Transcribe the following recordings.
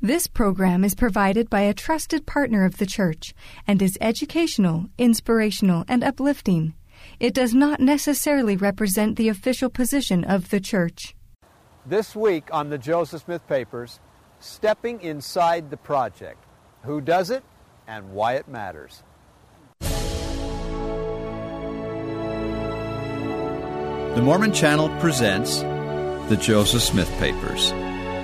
This program is provided by a trusted partner of the church and is educational, inspirational, and uplifting. It does not necessarily represent the official position of the church. This week on the Joseph Smith Papers, stepping inside the project. Who does it and why it matters. The Mormon Channel presents the Joseph Smith Papers.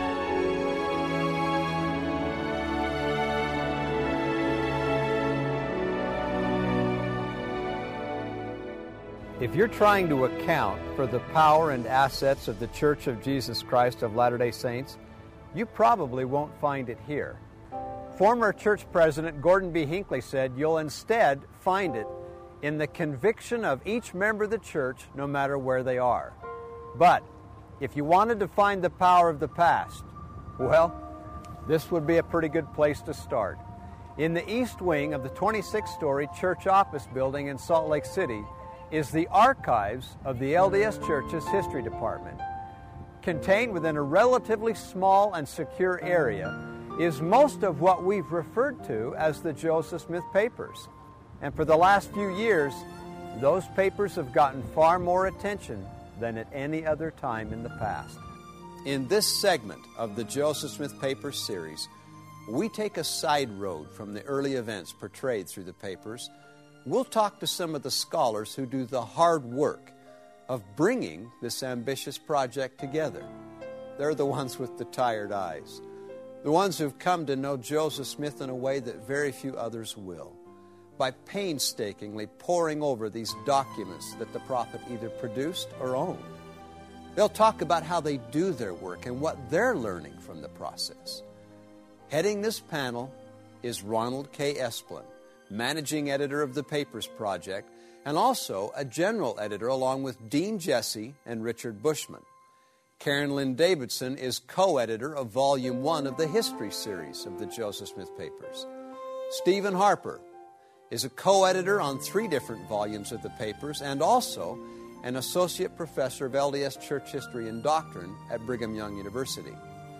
If you're trying to account for the power and assets of the Church of Jesus Christ of Latter-day Saints, you probably won't find it here. Former church president Gordon B. Hinckley said you'll instead find it in the conviction of each member of the church, no matter where they are. But if you wanted to find the power of the past, well, this would be a pretty good place to start. In the east wing of the 26-story church office building in Salt Lake City is the archives of the LDS Church's History Department. Contained within a relatively small and secure area is most of what we've referred to as the Joseph Smith Papers. And for the last few years, those papers have gotten far more attention than at any other time in the past. In this segment of the Joseph Smith Papers series, we take a side road from the early events portrayed through the papers. We'll talk to some of the scholars who do the hard work of bringing this ambitious project together. They're the ones with the tired eyes, the ones who've come to know Joseph Smith in a way that very few others will, by painstakingly poring over these documents that the prophet either produced or owned. They'll talk about how they do their work and what they're learning from the process. Heading this panel is Ronald K. Esplin, managing editor of the Papers Project, and also a general editor along with Dean Jesse and Richard Bushman. Karen Lynn Davidson is co-editor of Volume 1 of the History series of the Joseph Smith Papers. Stephen Harper is a co-editor on 3 different volumes of the papers and also an associate professor of LDS Church History and Doctrine at Brigham Young University.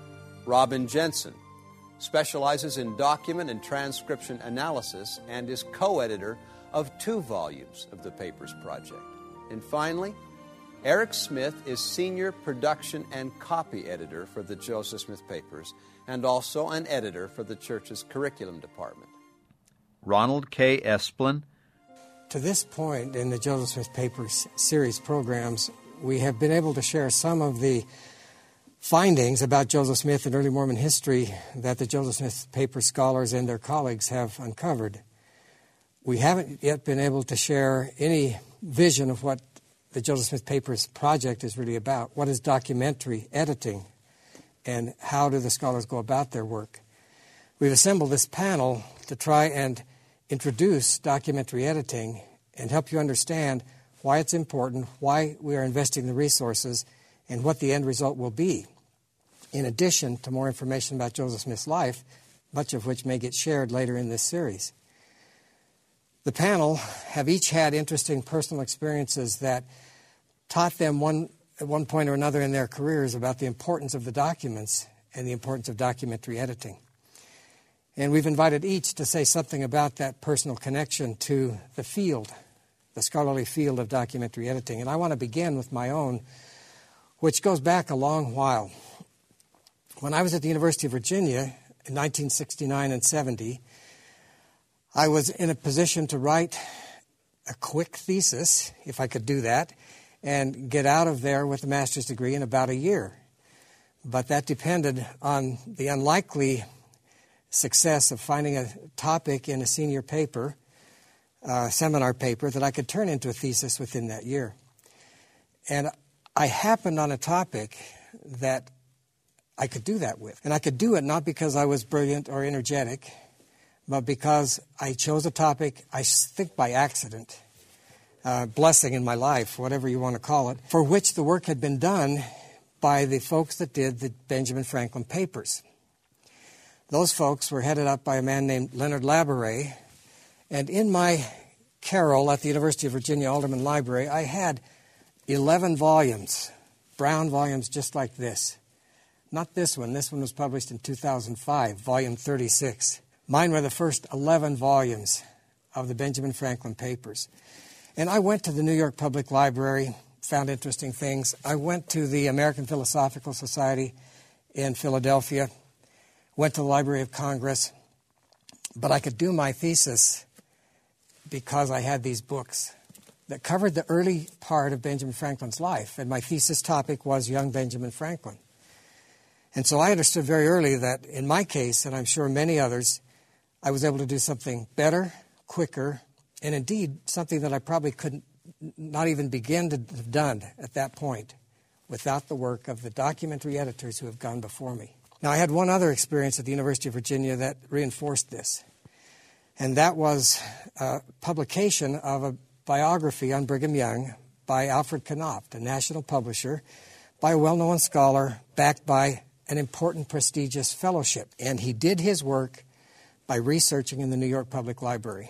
Robin Jensen specializes in document and transcription analysis and is co-editor of 2 volumes of the Papers Project. And finally, Eric Smith is senior production and copy editor for the Joseph Smith Papers and also an editor for the church's curriculum department. Ronald K. Esplin. To this point in the Joseph Smith Papers series programs, we have been able to share some of the findings about Joseph Smith and early Mormon history that the Joseph Smith Papers scholars and their colleagues have uncovered. We haven't yet been able to share any vision of what the Joseph Smith Papers project is really about. What is documentary editing, and how do the scholars go about their work? We've assembled this panel to try and introduce documentary editing and help you understand why it's important, why we are investing the resources, and what the end result will be. In addition to more information about Joseph Smith's life, much of which may get shared later in this series. The panel have each had interesting personal experiences that taught them at one point or another in their careers about the importance of the documents and the importance of documentary editing. And we've invited each to say something about that personal connection to the field, the scholarly field of documentary editing. And I want to begin with my own, which goes back a long while. When I was at the University of Virginia in 1969 and 70, I was in a position to write a quick thesis, if I could do that, and get out of there with a master's degree in about a year. But that depended on the unlikely success of finding a topic in a senior paper, seminar paper, that I could turn into a thesis within that year. And I happened on a topic that I could do that with. And I could do it not because I was brilliant or energetic, but because I chose a topic, I think by accident, blessing in my life, whatever you want to call it, for which the work had been done by the folks that did the Benjamin Franklin Papers. Those folks were headed up by a man named Leonard Labouré, and in my carrel at the University of Virginia Alderman Library, I had 11 volumes, brown volumes just like this, Not this one. This one was published in 2005, volume 36. Mine were the first 11 volumes of the Benjamin Franklin Papers. And I went to the New York Public Library, found interesting things. I went to the American Philosophical Society in Philadelphia, went to the Library of Congress, but I could do my thesis because I had these books that covered the early part of Benjamin Franklin's life, and my thesis topic was young Benjamin Franklin. And so I understood very early that in my case, and I'm sure many others, I was able to do something better, quicker, and indeed something that I probably couldn't not even begin to have done at that point without the work of the documentary editors who have gone before me. Now, I had one other experience at the University of Virginia that reinforced this, and that was a publication of a biography on Brigham Young by Alfred Knopf, a national publisher, by a well-known scholar, backed by an important, prestigious fellowship. And he did his work by researching in the New York Public Library.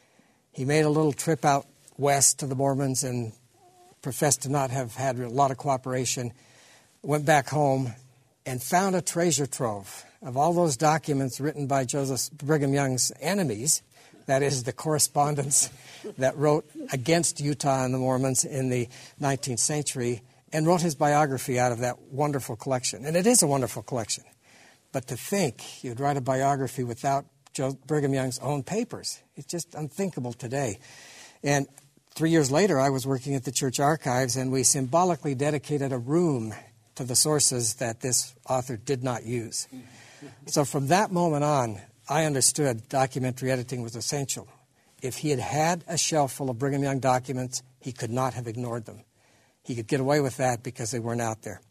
He made a little trip out west to the Mormons and professed to not have had a lot of cooperation, went back home and found a treasure trove of all those documents written by Brigham Young's enemies, that is, the correspondence that wrote against Utah and the Mormons in the 19th century, and wrote his biography out of that wonderful collection. And it is a wonderful collection. But to think you'd write a biography without Brigham Young's own papers, it's just unthinkable today. And 3 years later, I was working at the church archives, and we symbolically dedicated a room to the sources that this author did not use. So from that moment on, I understood documentary editing was essential. If he had had a shelf full of Brigham Young documents, he could not have ignored them. He could get away with that because they weren't out there.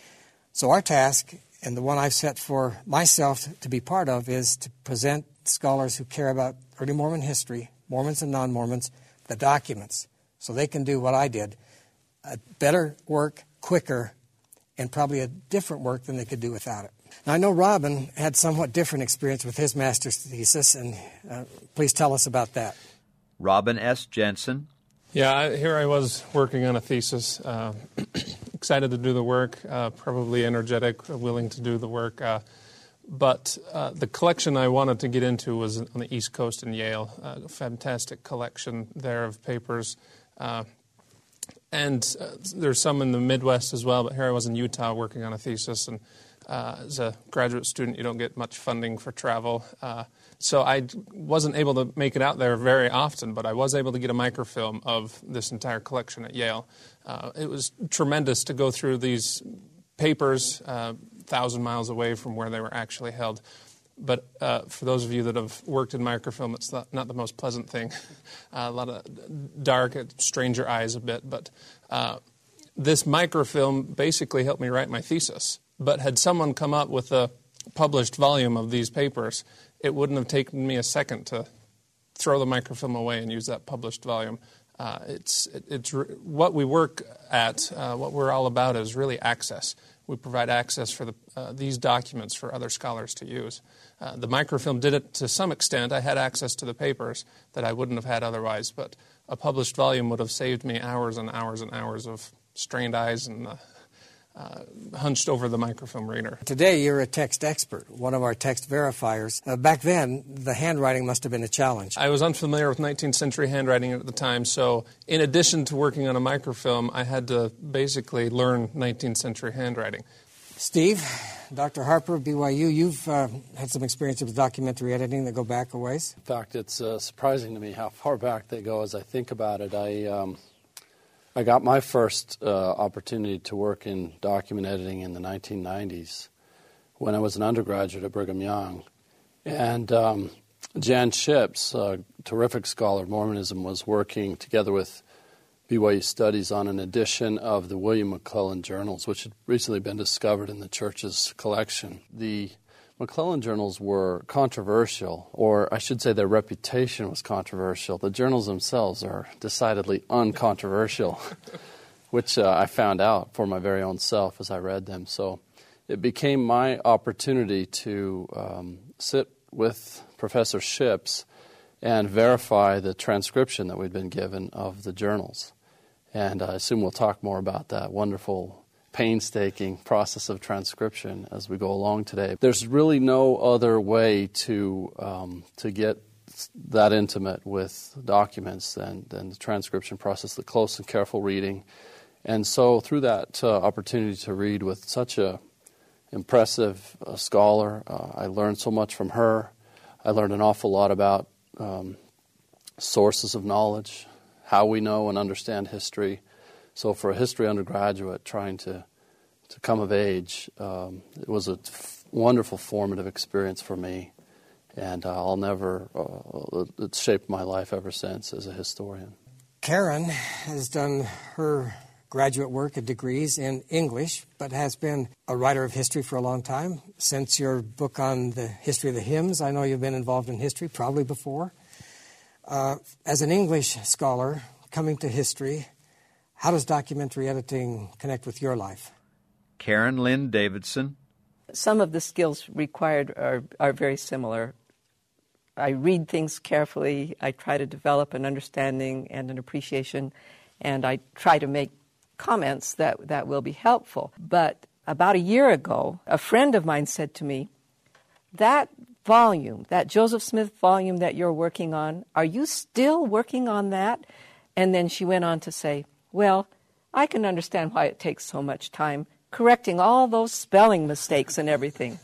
So our task, and the one I've set for myself to be part of, is to present scholars who care about early Mormon history, Mormons and non-Mormons, the documents, so they can do what I did, a better work, quicker, and probably a different work than they could do without it. Now, I know Robin had somewhat different experience with his master's thesis, and please tell us about that. Robin S. Jensen. Yeah, here I was working on a thesis, excited to do the work, probably energetic, willing to do the work. But the collection I wanted to get into was on the East Coast in Yale, a fantastic collection there of papers. And there's some in the Midwest as well, but here I was in Utah working on a thesis, and as a graduate student, you don't get much funding for travel. So I wasn't able to make it out there very often, but I was able to get a microfilm of this entire collection at Yale. It was tremendous to go through these papers 1,000 miles away from where they were actually held. But for those of you that have worked in microfilm, it's not the most pleasant thing. A lot of dark, it strains your eyes a bit. But this microfilm basically helped me write my thesis. But had someone come up with a published volume of these papers, it wouldn't have taken me a second to throw the microfilm away and use that published volume. It's what we work at, what we're all about is really access. We provide access for these documents for other scholars to use. The microfilm did it to some extent. I had access to the papers that I wouldn't have had otherwise, but a published volume would have saved me hours and hours and hours of strained eyes and hunched over the microfilm reader. Today, you're a text expert, one of our text verifiers. Back then, the handwriting must have been a challenge. I was unfamiliar with 19th century handwriting at the time, so in addition to working on a microfilm, I had to basically learn 19th century handwriting. Steve, Dr. Harper, BYU, you've had some experience with documentary editing that go back a ways. In fact, it's surprising to me how far back they go as I think about it. I got my first opportunity to work in document editing in the 1990s when I was an undergraduate at Brigham Young. And Jan Ships, a terrific scholar of Mormonism, was working together with BYU Studies on an edition of the William McClellan Journals, which had recently been discovered in the church's collection. The McClellan Journals were controversial, or I should say their reputation was controversial. The journals themselves are decidedly uncontroversial, which I found out for my very own self as I read them. So it became my opportunity to sit with Professor Ships and verify the transcription that we'd been given of the journals. And I assume we'll talk more about that wonderful painstaking process of transcription as we go along today. There's really no other way to get that intimate with documents than the transcription process, the close and careful reading. And so through that opportunity to read with such a impressive scholar, I learned so much from her. I learned an awful lot about sources of knowledge, how we know and understand history. So for a history undergraduate trying to come of age, it was a wonderful formative experience for me. And I'll never, it's shaped my life ever since as a historian. Karen has done her graduate work and degrees in English, but has been a writer of history for a long time. Since your book on the history of the hymns, I know you've been involved in history, probably before. As an English scholar coming to history, how does documentary editing connect with your life? Karen Lynn Davidson. Some of the skills required are very similar. I read things carefully. I try to develop an understanding and an appreciation, and I try to make comments that will be helpful. But about a year ago, a friend of mine said to me, that volume, that Joseph Smith volume that you're working on, are you still working on that? And then she went on to say, well, I can understand why it takes so much time correcting all those spelling mistakes and everything.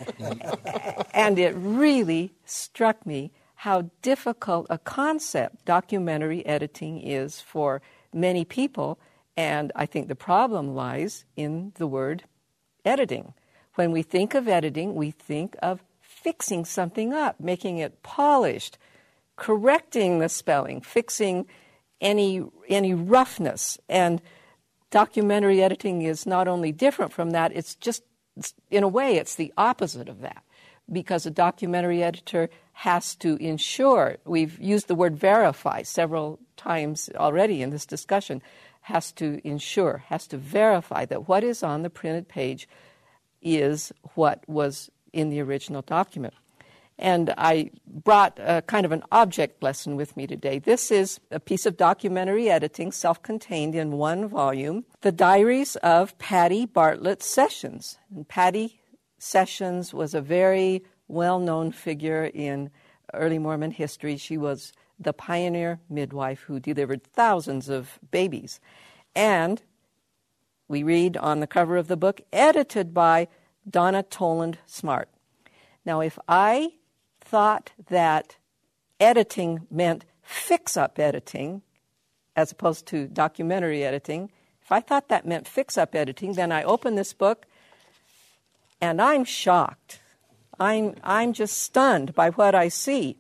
And it really struck me how difficult a concept documentary editing is for many people, and I think the problem lies in the word editing. When we think of editing, we think of fixing something up, making it polished, correcting the spelling, fixing any roughness. And documentary editing is not only different from that, it's just, in a way, it's the opposite of that. Because a documentary editor has to ensure, we've used the word verify several times already in this discussion, has to ensure, has to verify that what is on the printed page is what was in the original document. And I brought a kind of an object lesson with me today. This is a piece of documentary editing, self-contained in one volume, The Diaries of Patty Bartlett Sessions. And Patty Sessions was a very well-known figure in early Mormon history. She was the pioneer midwife who delivered thousands of babies. And we read on the cover of the book, edited by Donna Toland Smart. Now, if I thought that editing meant fix-up editing as opposed to documentary editing, if I thought that meant fix-up editing, then I open this book and I'm shocked. I'm just stunned by what I see.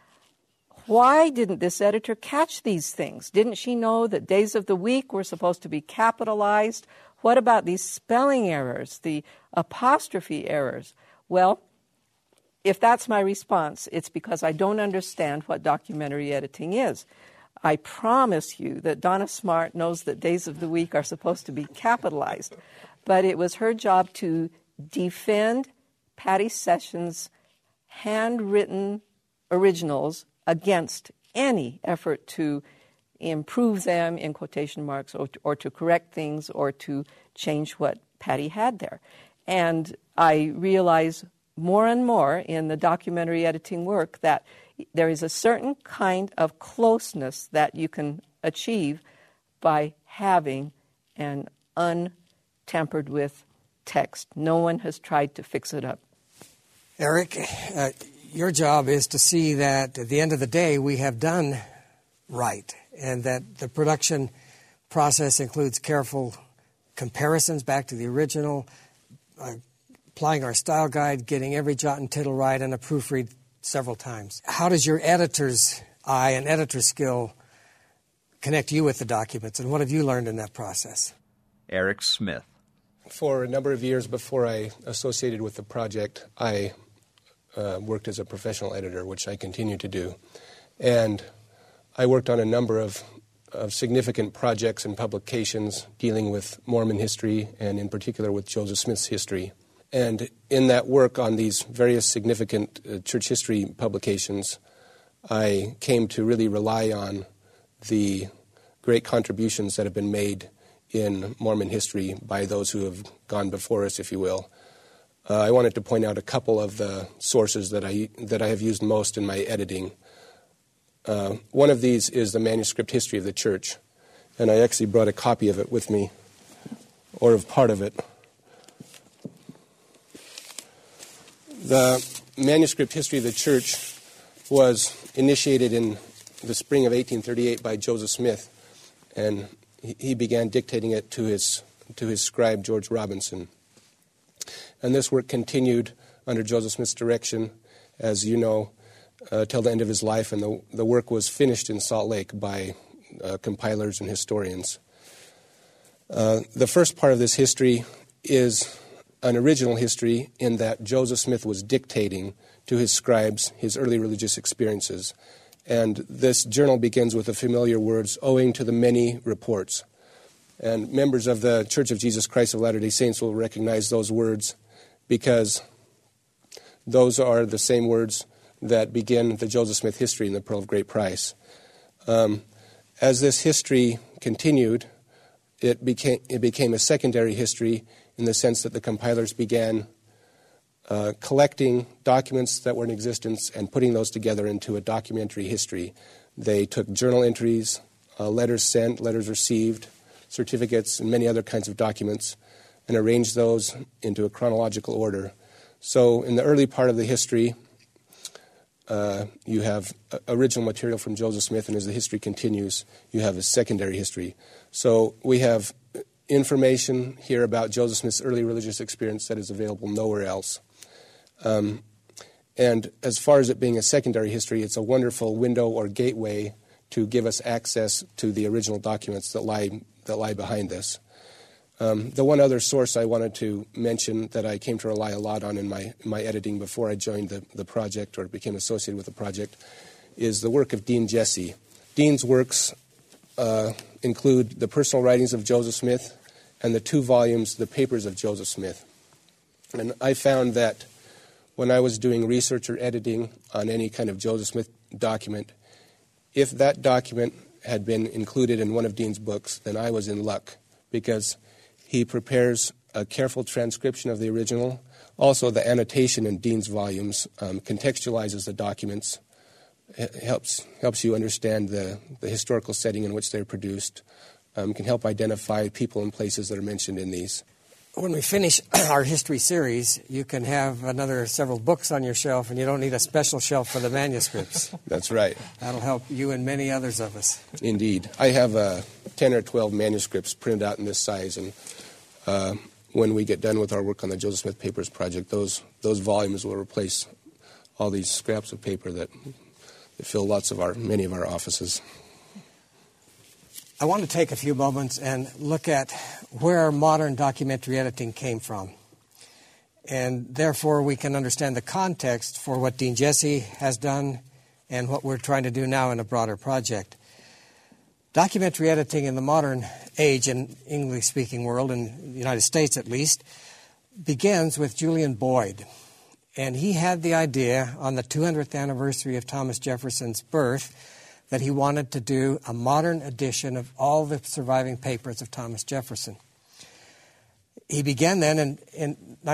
Why didn't this editor catch these things? Didn't she know that days of the week were supposed to be capitalized? What about these spelling errors, the apostrophe errors? Well, if that's my response, it's because I don't understand what documentary editing is. I promise you that Donna Smart knows that days of the week are supposed to be capitalized, but it was her job to defend Patty Sessions' handwritten originals against any effort to improve them, in quotation marks, or to correct things or to change what Patty had there. And I realize more and more in the documentary editing work that there is a certain kind of closeness that you can achieve by having an untampered with text. No one has tried to fix it up. Eric, your job is to see that at the end of the day we have done right, and that the production process includes careful comparisons back to the original, applying our style guide, getting every jot and tittle right, and a proofread several times. How does your editor's eye and editor's skill connect you with the documents, and what have you learned in that process? Eric Smith. For a number of years before I associated with the project, I worked as a professional editor, which I continue to do. And I worked on a number of significant projects and publications dealing with Mormon history, and in particular with Joseph Smith's history. And in that work on these various significant church history publications, I came to really rely on the great contributions that have been made in Mormon history by those who have gone before us, if you will. I wanted to point out a couple of the sources that I have used most in my editing. One of these is the manuscript history of the church, and I actually brought a copy of it with me, or of part of it. The manuscript history of the church was initiated in the spring of 1838 by Joseph Smith, and he began dictating it to his scribe, George Robinson. And this work continued under Joseph Smith's direction, as you know, till the end of his life, and the work was finished in Salt Lake by compilers and historians. The first part of this history is an original history in that Joseph Smith was dictating to his scribes his early religious experiences. And this journal begins with the familiar words, owing to the many reports. And members of the Church of Jesus Christ of Latter-day Saints will recognize those words because those are the same words that begin the Joseph Smith history in the Pearl of Great Price. As this history continued, it became a secondary history in the sense that the compilers began collecting documents that were in existence and putting those together into a documentary history. They took journal entries, letters sent, letters received, certificates, and many other kinds of documents, and arranged those into a chronological order. So in the early part of the history, you have original material from Joseph Smith, and as the history continues, you have a secondary history. So we have information here about Joseph Smith's early religious experience that is available nowhere else. And as far as it being a secondary history, it's a wonderful window or gateway to give us access to the original documents that lie behind this. The one other source I wanted to mention that I came to rely a lot on in my editing before I joined the project or became associated with the project is the work of Dean Jesse. Dean's works include the personal writings of Joseph Smith and the 2 volumes, The Papers of Joseph Smith. And I found that when I was doing research or editing on any kind of Joseph Smith document, if that document had been included in one of Dean's books, then I was in luck, because he prepares a careful transcription of the original. Also, the annotation in Dean's volumes contextualizes the documents, helps you understand the historical setting in which they're produced, can help identify people and places that are mentioned in these. When we finish our history series, you can have another several books on your shelf, and you don't need a special shelf for the manuscripts. That's right. That'll help you and many others of us. Indeed. I have 10 or 12 manuscripts printed out in this size, and when we get done with our work on the Joseph Smith Papers project, those volumes will replace all these scraps of paper that fill many of our offices. I want to take a few moments and look at where modern documentary editing came from. And therefore, we can understand the context for what Dean Jesse has done and what we're trying to do now in a broader project. Documentary editing in the modern age, in English-speaking world, in the United States at least, begins with Julian Boyd. And he had the idea on the 200th anniversary of Thomas Jefferson's birth that he wanted to do a modern edition of all the surviving papers of Thomas Jefferson. He began then in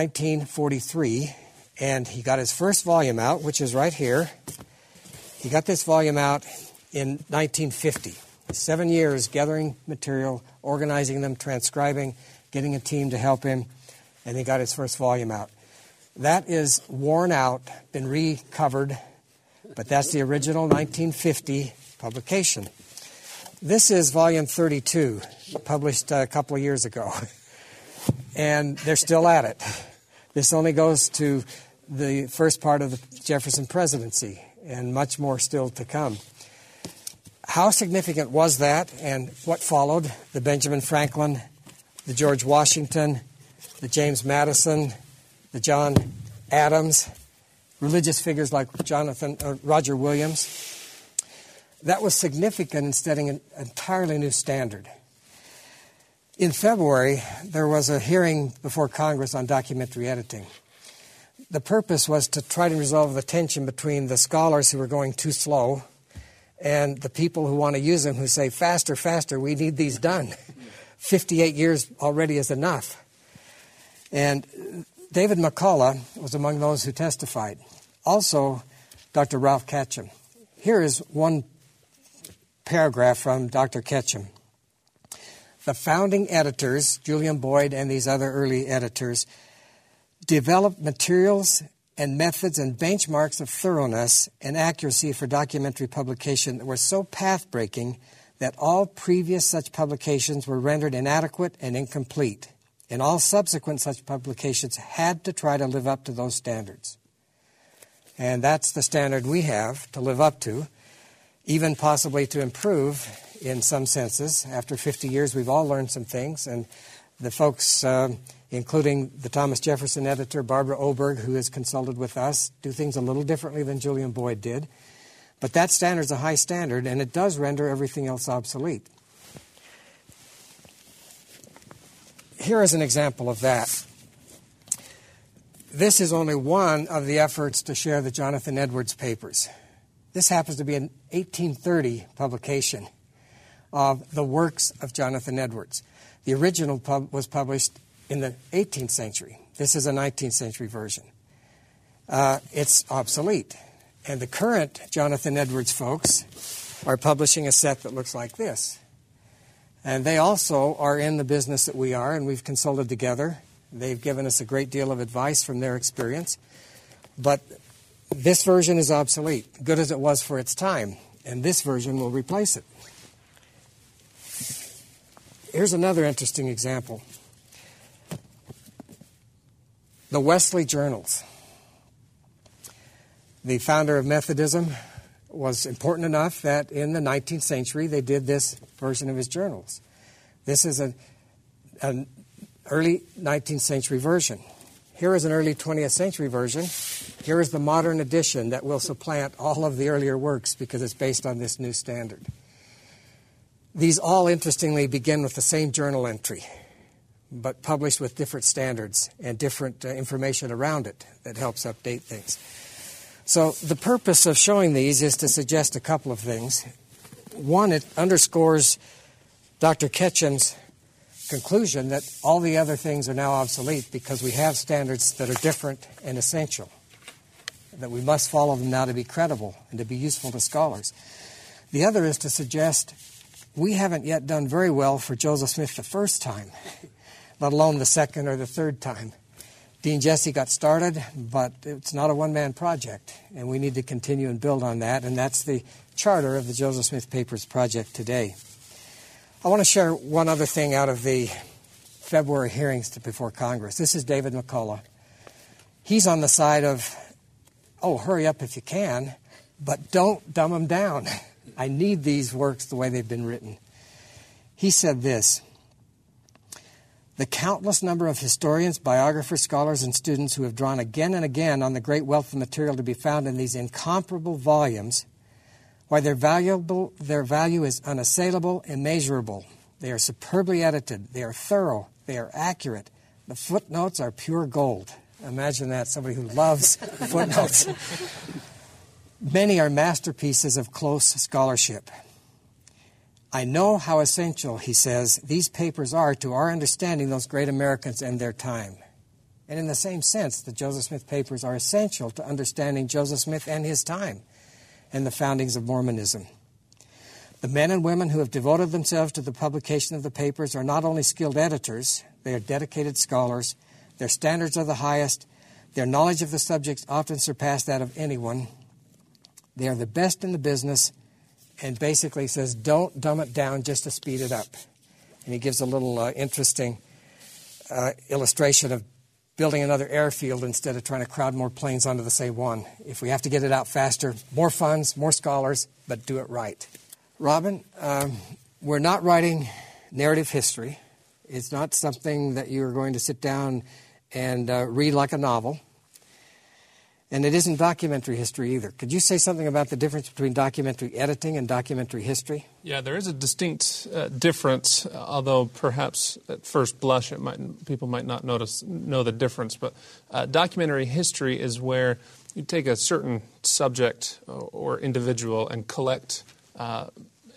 1943, and he got his first volume out, which is right here. He got this volume out in 1950. 7 years gathering material, organizing them, transcribing, getting a team to help him, and he got his first volume out. That is worn out, been recovered, but that's the original 1950 publication. This is volume 32, published a couple of years ago, and they're still at it. This only goes to the first part of the Jefferson presidency, and much more still to come. How significant was that, and what followed? The Benjamin Franklin, the George Washington, the James Madison, the John Adams, religious figures like Roger Williams. That was significant in setting an entirely new standard. In February, there was a hearing before Congress on documentary editing. The purpose was to try to resolve the tension between the scholars who were going too slow and the people who want to use them who say, faster, faster, we need these done 58 years already is enough. And David McCullough was among those who testified. Also, Dr. Ralph Ketchum. Here is one paragraph from Dr. Ketchum. The founding editors, Julian Boyd and these other early editors, developed materials and methods and benchmarks of thoroughness and accuracy for documentary publication that were so path-breaking that all previous such publications were rendered inadequate and incomplete, and all subsequent such publications had to try to live up to those standards. And that's the standard we have to live up to, even possibly to improve in some senses. After 50 years, we've all learned some things, and the folks, including the Thomas Jefferson editor, Barbara Oberg, who has consulted with us, do things a little differently than Julian Boyd did. But that standard is a high standard, and it does render everything else obsolete. Here is an example of that. This is only one of the efforts to share the Jonathan Edwards papers. This happens to be an 1830 publication of the works of Jonathan Edwards. The original was published in the 18th century. This is a 19th century version. It's obsolete. And the current Jonathan Edwards folks are publishing a set that looks like this. And they also are in the business that we are, and we've consulted together. They've given us a great deal of advice from their experience. But this version is obsolete, good as it was for its time, and this version will replace it. Here's another interesting example. The Wesley Journals. The founder of Methodism was important enough that in the 19th century they did this version of his journals. This is an early 19th century version. Here is an early 20th century version. Here is the modern edition that will supplant all of the earlier works because it's based on this new standard. These all, interestingly, begin with the same journal entry, but published with different standards and different information around it that helps update things. So the purpose of showing these is to suggest a couple of things. One, it underscores Dr. Ketchum's conclusion that all the other things are now obsolete because we have standards that are different and essential, that we must follow them now to be credible and to be useful to scholars. The other is to suggest we haven't yet done very well for Joseph Smith the first time, let alone the second or the third time. Dean Jesse got started, but it's not a one-man project, and we need to continue and build on that, and that's the charter of the Joseph Smith Papers Project today. I want to share one other thing out of the February hearings before Congress. This is David McCullough. He's on the side of, hurry up if you can, but don't dumb them down. I need these works the way they've been written. He said this: the countless number of historians, biographers, scholars, and students who have drawn again and again on the great wealth of material to be found in these incomparable volumes, why their value is unassailable, immeasurable. They are superbly edited. They are thorough. They are accurate. The footnotes are pure gold. Imagine that, somebody who loves footnotes. Many are masterpieces of close scholarship. I know how essential, he says, these papers are to our understanding those great Americans and their time. And in the same sense, the Joseph Smith Papers are essential to understanding Joseph Smith and his time and the foundings of Mormonism. The men and women who have devoted themselves to the publication of the papers are not only skilled editors, they are dedicated scholars. Their standards are the highest. Their knowledge of the subjects often surpass that of anyone. They are the best in the business, and basically says, don't dumb it down just to speed it up. And he gives a little interesting illustration of building another airfield instead of trying to crowd more planes onto the same one. If we have to get it out faster, more funds, more scholars, but do it right. Robin, we're not writing narrative history. It's not something that you're going to sit down and read like a novel. And it isn't documentary history either. Could you say something about the difference between documentary editing and documentary history? Yeah, there is a distinct difference, although perhaps at first blush people might not know the difference. But documentary history is where you take a certain subject or individual and collect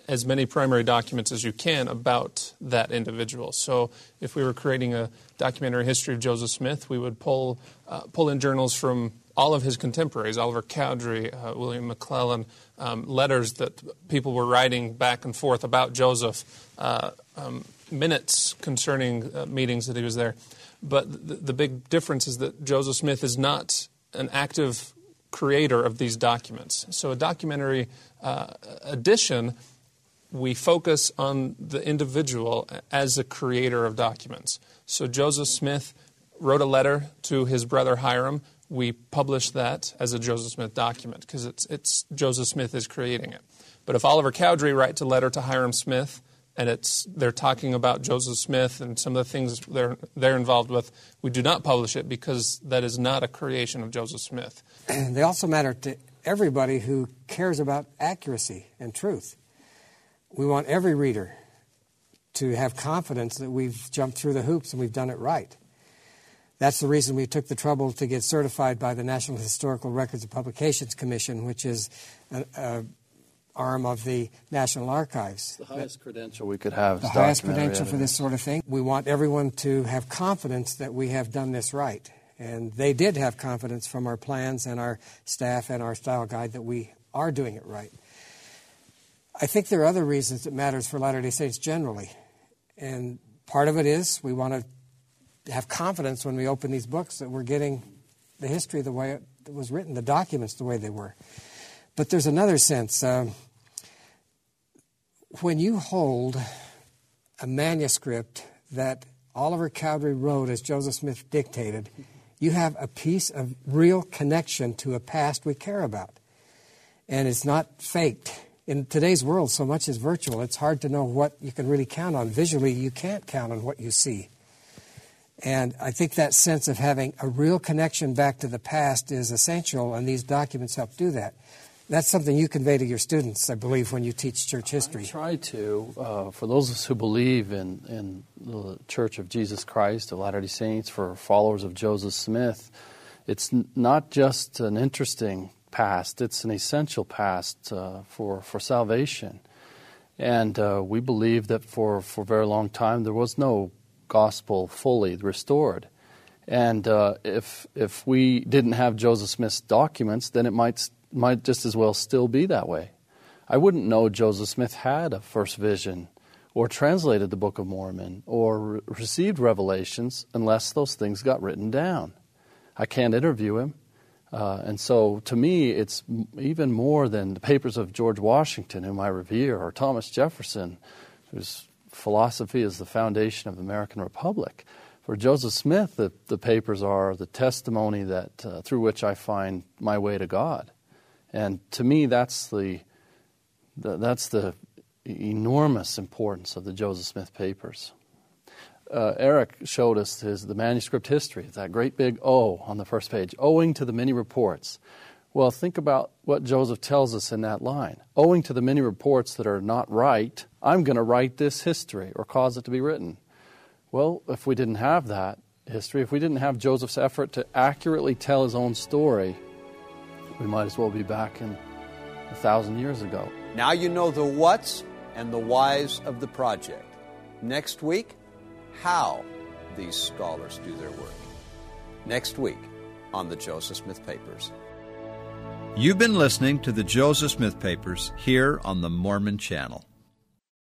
as many primary documents as you can about that individual. So if we were creating a documentary history of Joseph Smith, we would pull in journals from all of his contemporaries, Oliver Cowdery, William McClellan, letters that people were writing back and forth about Joseph, minutes concerning meetings that he was there. But the big difference is that Joseph Smith is not an active creator of these documents. So a documentary edition, we focus on the individual as a creator of documents. So Joseph Smith wrote a letter to his brother Hiram. We publish that as a Joseph Smith document because it's Joseph Smith is creating it. But if Oliver Cowdery writes a letter to Hiram Smith and they're talking about Joseph Smith and some of the things they're involved with, we do not publish it because that is not a creation of Joseph Smith. They also matter to everybody who cares about accuracy and truth. We want every reader to have confidence that we've jumped through the hoops and we've done it right. That's the reason we took the trouble to get certified by the National Historical Records and Publications Commission, which is an arm of the National Archives. The highest credential we could have. The highest credential for this sort of thing. We want everyone to have confidence that we have done this right. And they did have confidence from our plans and our staff and our style guide that we are doing it right. I think there are other reasons it matters for Latter-day Saints generally. And part of it is we want to have confidence when we open these books that we're getting the history the way it was written, the documents the way they were. But there's another sense. When you hold a manuscript that Oliver Cowdery wrote as Joseph Smith dictated, you have a piece of real connection to a past we care about. And it's not faked. In today's world, so much is virtual. It's hard to know what you can really count on. Visually, you can't count on what you see. And I think that sense of having a real connection back to the past is essential, and these documents help do that. That's something you convey to your students, I believe, when you teach church history. I try to. For those of us who believe in the Church of Jesus Christ, of Latter-day Saints, for followers of Joseph Smith, it's not just an interesting past, it's an essential past for salvation. And we believe that for a very long time there was no gospel fully restored. And if we didn't have Joseph Smith's documents, then it might just as well still be that way. I wouldn't know Joseph Smith had a first vision or translated the Book of Mormon or received revelations unless those things got written down. I can't interview him. And so, to me, it's even more than the papers of George Washington, whom I revere, or Thomas Jefferson, whose philosophy is the foundation of the American Republic. For Joseph Smith, the papers are the testimony that through which I find my way to God. And to me, that's the enormous importance of the Joseph Smith papers. Eric showed us the manuscript history, that great big O on the first page, owing to the many reports. Well, think about what Joseph tells us in that line. Owing to the many reports that are not right, I'm going to write this history or cause it to be written. Well, if we didn't have that history, if we didn't have Joseph's effort to accurately tell his own story, we might as well be back in 1,000 years ago. Now you know the whats and the whys of the project. Next week, how these scholars do their work. Next week on the Joseph Smith Papers. You've been listening to the Joseph Smith Papers here on the Mormon Channel.